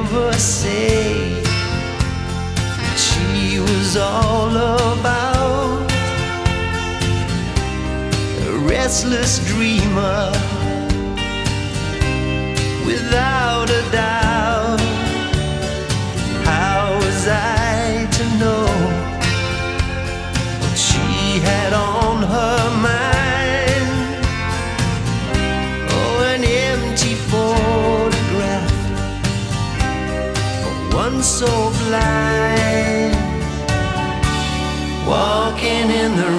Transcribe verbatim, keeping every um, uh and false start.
never say that she was all about a restless dreamer without a doubt. How was I to know what she had on her mind? Oh, an empty photograph for one so blind, walking in the